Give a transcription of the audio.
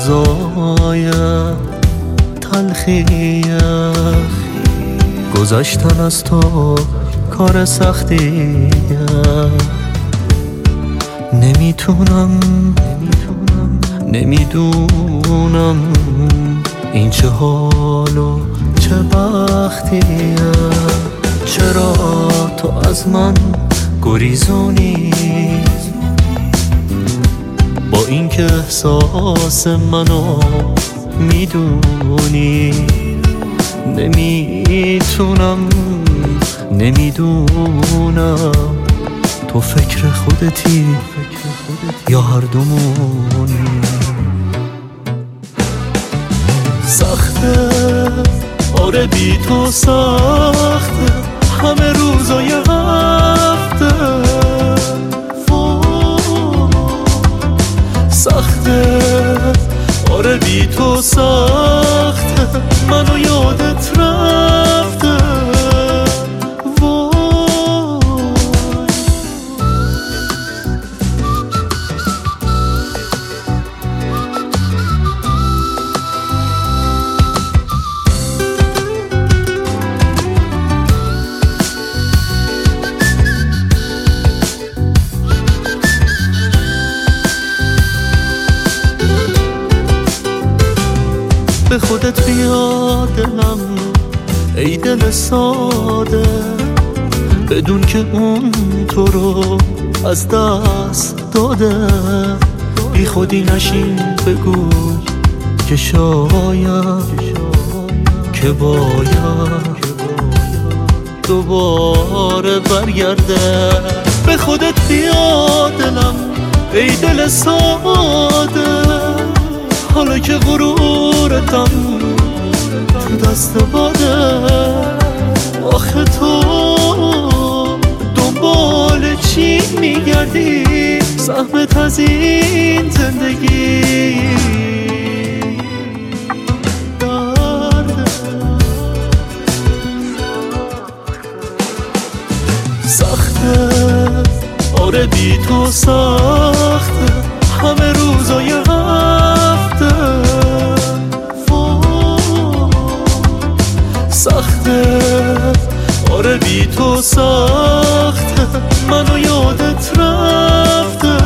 روزای تلخیه، گذشتن از تو کار سختیه. نمیدونم این چه حال و چه بختیه. چرا تو از من گریزونی با اینکه احساس منو میدونی؟ نمیدونم تو فکر خودتی یا هر دومونی. سخته آره بی تو سخته، همه روزای هفته سخته آره بی تو سخته، منو یادت رفته. به خودت بیا دلم ای دل ساده، بدون که اون تو رو از دست داده. بی خودی نشین بگو که شاید که باید دوباره برگرده. به خودت بیا دلم ای دل ساده، حالا که غرورتم تو دست باده. آخه تو دنبال چی میگردی؟ زحمت از این زندگی درده. سخته آره بی تو سخته، همه روزای هفته سخته آره بی تو سخته، منو یادت رفته.